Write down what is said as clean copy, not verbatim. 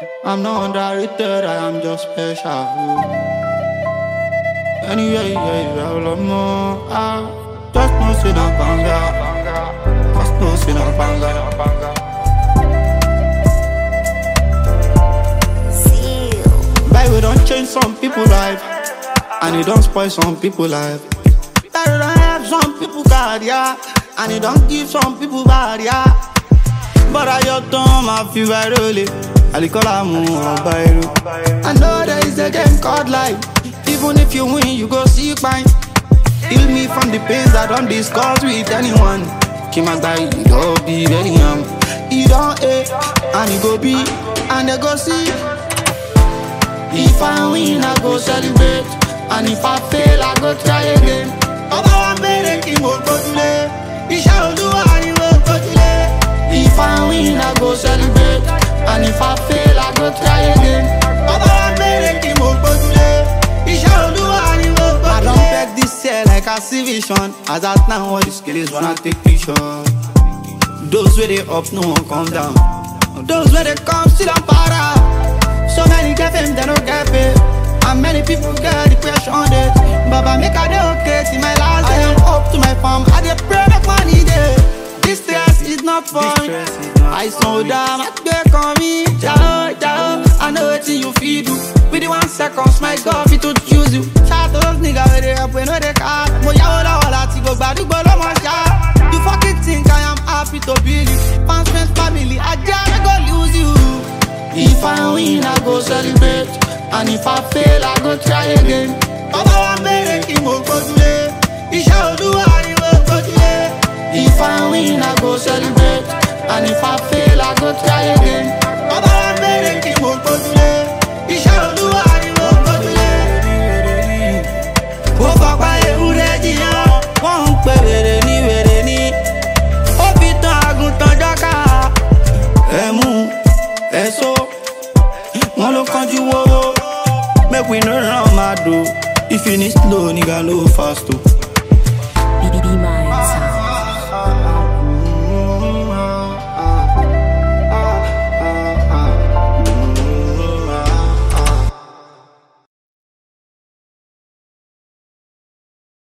I'm not underrated, I am just special. Anyway, yeah, I love more. Just no sin a banga. Just no sin a banga. Bible don't change some people's life, and it don't spoil some people's life. Bible don't have some people card, yeah, and it don't give some people bad, yeah. But I your thumb, I feel very early. I call I'm I know there is a game called life. Even if you win, you go see mine. Heal me from the pains I don't discuss with anyone. Keep my guy, you go be very young. You don't A, and you go B, and they go C. If I win, I go celebrate, and if I fail, I go try again. Oba wa mere ki mo gbojule, iṣẹ́ Olúwa ni mo gbojule. If I win, I go celebrate, and if I fail, I go try again. Oba wa mere ki mo gbojule, iṣẹ́ Olúwa ni mo gbojule. I don't beg this year like I see vision. As at now, all the skills wanna take picture. Those where they up, no one come down. Those where they come, still on para. So many get fame, they don't get paid. And many people get depression on it. Baba make a day okay till my last day. I am up to my farm, I dey pray make money day. This stress is not fun. I saw down, I beg on me. Jao, jao, I know what you feel do. With the 1 second, my God, fit to choose you. Shout those niggas where they up when they car. Moya ola ti go badu bolo masha. You fucking think I am happy to be you. Fans, friends, family, I just go lose you. If I win, I go celebrate, and if I fail, I go try again. Oba wa mere ki mo gbojule, iṣẹ́ Olúwa ni mo gbojule. If I win, I go celebrate, and if I fail, I go try again. Oba wa mere ki mo gbojule, iṣẹ́ Olúwa ni mo gbojule. Ó fapá ewúrẹ́ jiyàn, wọ́n ń pè wèrè ní. Ó fi tán àgùntàn jọ́ká. Ẹ̀mú, ẹ̀sọ́. One look on you, make we no run mad, do. If you need slow, nigga, no fast, too. Be mine.